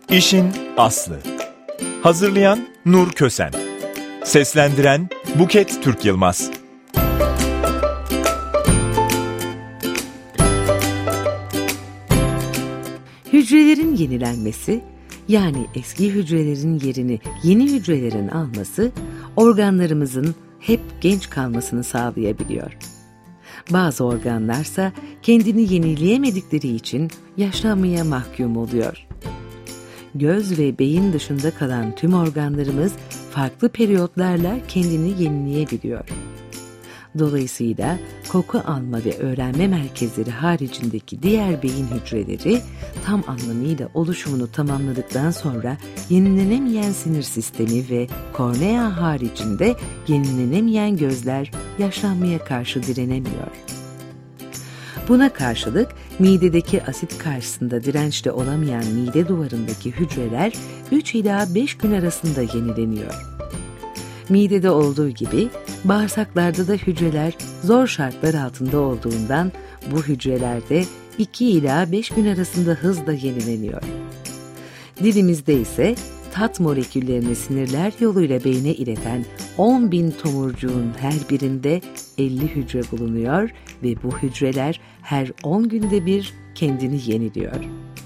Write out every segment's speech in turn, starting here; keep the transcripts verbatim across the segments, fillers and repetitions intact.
İşin aslı. Hazırlayan Nur Kösen. Seslendiren Buket Türk Yılmaz. Hücrelerin yenilenmesi, yani eski hücrelerin yerini yeni hücrelerin alması, organlarımızın hep genç kalmasını sağlayabiliyor. Bazı organlarsa kendini yenileyemedikleri için yaşlanmaya mahkum oluyor. Göz ve beyin dışında kalan tüm organlarımız farklı periyotlarla kendini yenileyebiliyor. Dolayısıyla koku alma ve öğrenme merkezleri haricindeki diğer beyin hücreleri tam anlamıyla oluşumunu tamamladıktan sonra yenilenemeyen sinir sistemi ve kornea haricinde yenilenemeyen gözler yaşlanmaya karşı direnemiyor. Buna karşılık midedeki asit karşısında dirençli olamayan mide duvarındaki hücreler üç ila beş gün arasında yenileniyor. Midede olduğu gibi bağırsaklarda da hücreler zor şartlar altında olduğundan bu hücrelerde iki ila beş gün arasında hızla yenileniyor. Dilimizde ise tat moleküllerini sinirler yoluyla beyne ileten on bin tomurcuğun her birinde elli hücre bulunuyor ve bu hücreler her on günde bir kendini yeniliyor.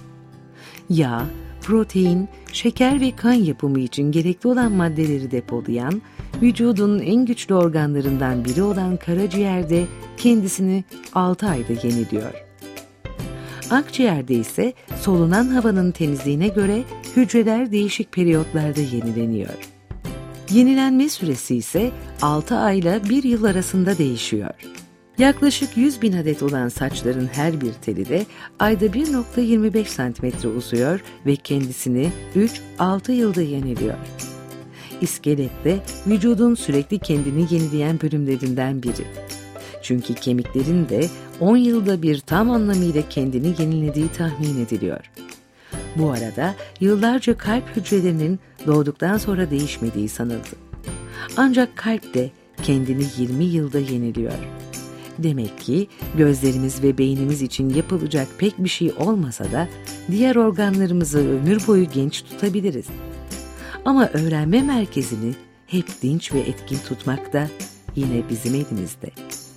Yağ, protein, şeker ve kan yapımı için gerekli olan maddeleri depolayan, vücudun en güçlü organlarından biri olan karaciğerde kendisini altı ayda yeniliyor. Akciğerde ise solunan havanın temizliğine göre hücreler değişik periyotlarda yenileniyor. Yenilenme süresi ise altı ayla bir yıl arasında değişiyor. Yaklaşık yüz bin adet olan saçların her bir teli de ayda bir virgül yirmi beş santimetre uzuyor ve kendisini üç altı yılda yeniliyor. İskelet de vücudun sürekli kendini yenileyen bölümlerinden biri. Çünkü kemiklerin de on yılda bir tam anlamıyla kendini yenilediği tahmin ediliyor. Bu arada yıllarca kalp hücrelerinin doğduktan sonra değişmediği sanıldı. Ancak kalp de kendini yirmi yılda yeniliyor. Demek ki gözlerimiz ve beynimiz için yapılacak pek bir şey olmasa da diğer organlarımızı ömür boyu genç tutabiliriz. Ama öğrenme merkezini hep dinç ve etkin tutmak da yine bizim elimizde.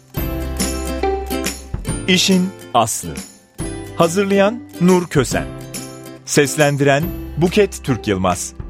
İşin aslı. Hazırlayan Nur Kösen. Seslendiren Buket Türk Yılmaz.